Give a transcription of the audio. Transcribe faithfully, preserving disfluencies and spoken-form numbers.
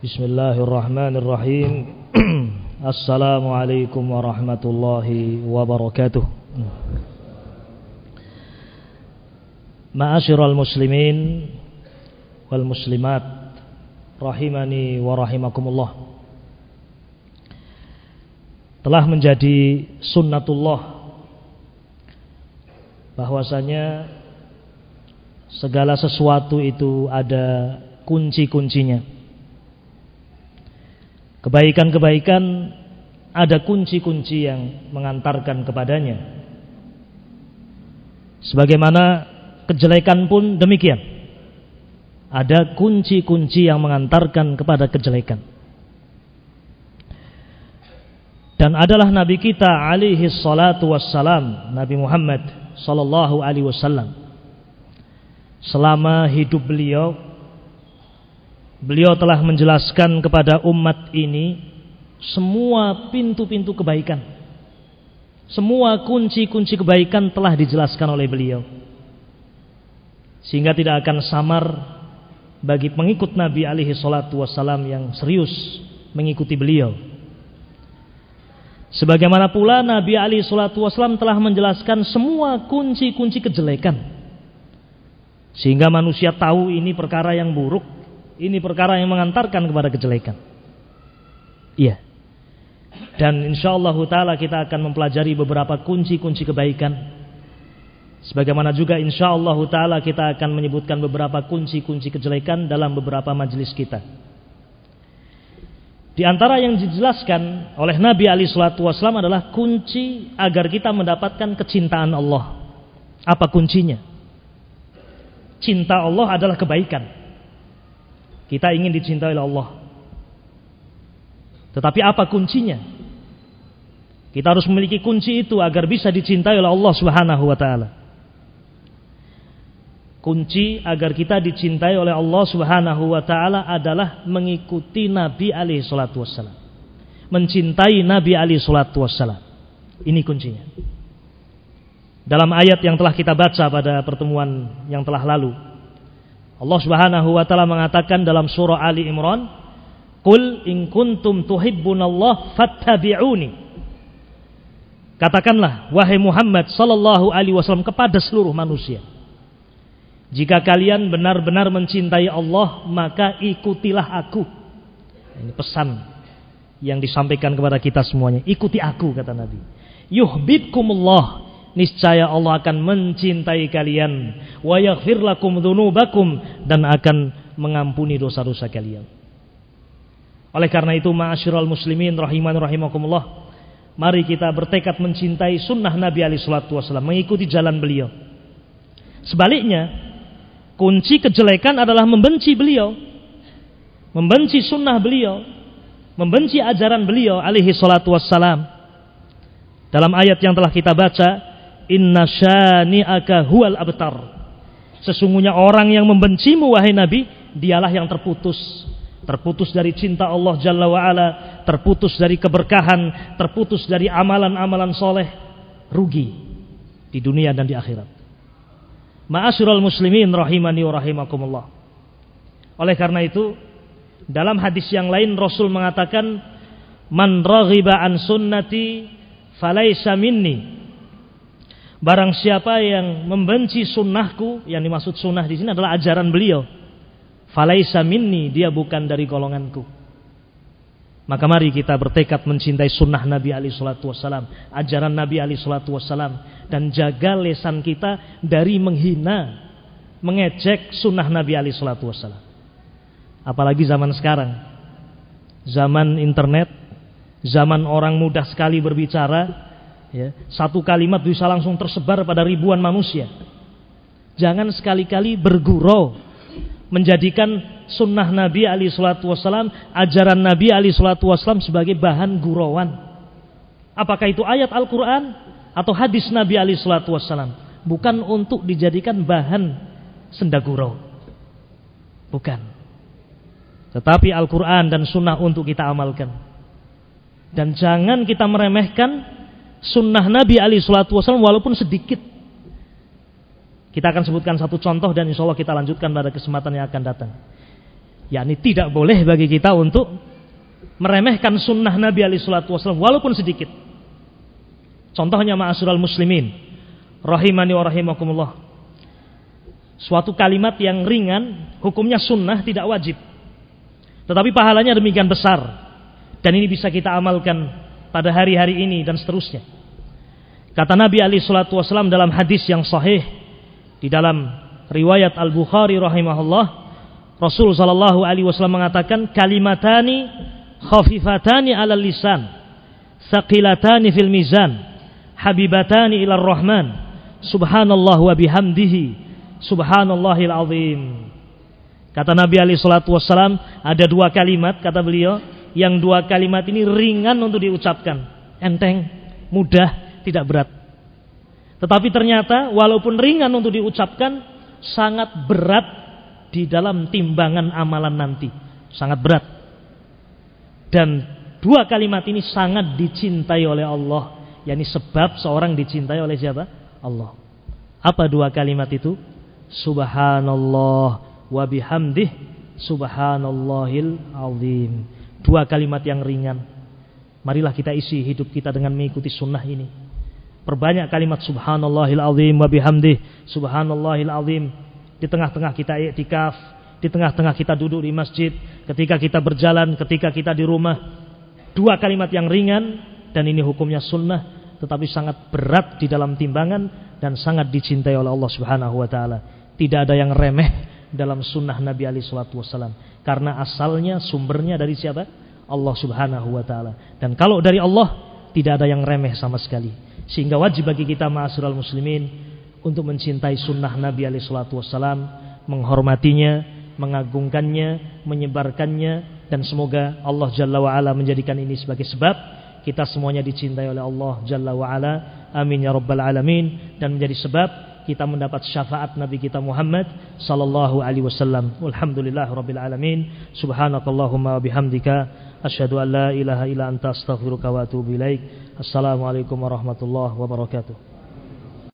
Bismillahirrahmanirrahim. Assalamualaikum warahmatullahi wabarakatuh. Ma'asyiral muslimin wal muslimat rahimani wa rahimakumullah. Telah menjadi sunnatullah bahwasanya segala sesuatu itu ada kunci-kuncinya. Kebaikan-kebaikan ada kunci-kunci yang mengantarkan kepadanya. Sebagaimana kejelekan pun demikian. Ada kunci-kunci yang mengantarkan kepada kejelekan. Dan adalah Nabi kita alaihi salatu wassalam, Nabi Muhammad sallallahu alaihi wasallam. Selama hidup beliau, beliau telah menjelaskan kepada umat ini semua pintu-pintu kebaikan. Semua kunci-kunci kebaikan telah dijelaskan oleh beliau. Sehingga tidak akan samar bagi pengikut Nabi alaihi salatu wassalam yang serius mengikuti beliau. Sebagaimana pula Nabi alaihi salatu wassalam telah menjelaskan semua kunci-kunci kejelekan. Sehingga manusia tahu ini perkara yang buruk, ini perkara yang mengantarkan kepada kejelekan. Iya. Dan insyaallah taala kita akan mempelajari beberapa kunci-kunci kebaikan. Sebagaimana juga insyaallah taala kita akan menyebutkan beberapa kunci-kunci kejelekan dalam beberapa majelis kita. Di antara yang dijelaskan oleh Nabi alaihi salatu wasallam adalah kunci agar kita mendapatkan kecintaan Allah. Apa kuncinya? Cinta Allah adalah kebaikan. Kita ingin dicintai oleh Allah. Tetapi apa kuncinya? Kita harus memiliki kunci itu agar bisa dicintai oleh Allah Subhanahu wa taala. Kunci agar kita dicintai oleh Allah Subhanahu wa taala adalah mengikuti Nabi alaihi salatu wassalam. Mencintai Nabi alaihi salatu wassalam. Ini kuncinya. Dalam ayat yang telah kita baca pada pertemuan yang telah lalu, Allah Subhanahu wa taala mengatakan dalam surah Ali Imran, "Qul in kuntum tuhibbunallah fattabi'uni." Katakanlah wahai Muhammad sallallahu alaihi wasallam kepada seluruh manusia, jika kalian benar-benar mencintai Allah, maka ikutilah aku. Ini pesan yang disampaikan kepada kita semuanya. Ikuti aku, kata Nabi. Yuhibbukumullah, niscaya Allah akan mencintai kalian, wa yaghfir lakum dzunubakum, dan akan mengampuni dosa-dosa kalian. Oleh karena itu, ma'asyiral muslimin rahiman rahimakumullah, mari kita bertekad mencintai sunnah Nabi alaihi salatu wasallam, mengikuti jalan beliau. Sebaliknya, kunci kejelekan adalah membenci beliau, membenci sunnah beliau, membenci ajaran beliau alaihi salatu wassalam. Dalam ayat yang telah kita baca, inna syani'aka huwal abtar. Sesungguhnya orang yang membencimu wahai Nabi, dialah yang terputus. Terputus dari cinta Allah Jalla wa'ala, terputus dari keberkahan, terputus dari amalan-amalan soleh, rugi di dunia dan di akhirat. Ma'asyiral muslimin rahimani wa rahimakumullah. Oleh karena itu, dalam hadis yang lain Rasul mengatakan, man raghiba an sunnati falaysa minni. Barang siapa yang membenci sunnahku, yang dimaksud sunnah di sini adalah ajaran beliau, falaysa minni, dia bukan dari golonganku. Maka mari kita bertekad mencintai sunnah Nabi alaihi salatu wassalam, ajaran Nabi alaihi salatu wassalam, dan jaga lisan kita dari menghina, mengejek sunnah Nabi alaihi salatu wassalam. Apalagi zaman sekarang, zaman internet, zaman orang mudah sekali berbicara. Ya, satu kalimat bisa langsung tersebar pada ribuan manusia. Jangan sekali-kali bergurau menjadikan sunnah Nabi alaihi salatu wassalam, ajaran Nabi alaihi salatu wassalam sebagai bahan gurauan. Apakah itu ayat Al-Quran atau hadis Nabi alaihi salatu wassalam? Bukan untuk dijadikan bahan sendagurau, bukan. Tetapi Al-Quran dan sunnah untuk kita amalkan. Dan jangan kita meremehkan sunnah Nabi alaihi salatu wassalam walaupun sedikit. Kita akan sebutkan satu contoh dan insya Allah kita lanjutkan pada kesempatan yang akan datang. yakni tidak boleh bagi kita untuk meremehkan sunnah Nabi alaihi salatu wasallam walaupun sedikit. Contohnya ma'asyiral muslimin rahimani wa rahimakumullah. Suatu kalimat yang ringan, hukumnya sunnah, tidak wajib. Tetapi pahalanya demikian besar. Dan ini bisa kita amalkan pada hari-hari ini dan seterusnya. Kata Nabi alaihi salatu wasallam dalam hadis yang sahih di dalam riwayat Al-Bukhari rahimahullah, Rasul sallallahu alaihi wasallam mengatakan, kalimatani khafifatani 'alal lisan, tsaqilatani fil mizan, habibatani ilar rahman, subhanallah wa bihamdihi, subhanallahil azim. Kata Nabi alaihi salatu wassalam, ada dua kalimat, kata beliau, yang dua kalimat ini ringan untuk diucapkan, enteng, mudah, tidak berat. Tetapi ternyata walaupun ringan untuk diucapkan, sangat berat di dalam timbangan amalan nanti, sangat berat. Dan dua kalimat ini sangat dicintai oleh Allah, yakni sebab seorang dicintai oleh siapa? Allah. Apa dua kalimat itu? Subhanallah wa bihamdih, subhanallahil azim. Dua kalimat yang ringan. Marilah kita isi hidup kita dengan mengikuti sunnah ini. Perbanyak kalimat subhanallahil azim wa bihamdih, subhanallahil azim. Di tengah-tengah kita i'tikaf, di tengah-tengah kita duduk di masjid, ketika kita berjalan, ketika kita di rumah. Dua kalimat yang ringan, dan ini hukumnya sunnah, tetapi sangat berat di dalam timbangan dan sangat dicintai oleh Allah Subhanahu wa taala. Tidak ada yang remeh dalam sunnah Nabi alaihi salatu wasallam, karena asalnya, sumbernya dari siapa? Allah Subhanahu wa taala. Dan kalau dari Allah, tidak ada yang remeh sama sekali. Sehingga wajib bagi kita ma'asyiral muslimin untuk mencintai sunnah Nabi alaihi salatu wasallam, menghormatinya, mengagungkannya, menyebarkannya, dan semoga Allah Jalla wa Ala menjadikan ini sebagai sebab kita semuanya dicintai oleh Allah Jalla wa Ala. Amin ya rabbal alamin. Dan menjadi sebab kita mendapat syafaat Nabi kita Muhammad sallallahu alaihi wasallam. Walhamdulillah rabbil alamin. Subhanakallahumma wa bihamdika asyhadu an la ilaha illa anta astaghfiruka wa atubu ilaik. Assalamualaikum warahmatullahi wabarakatuh.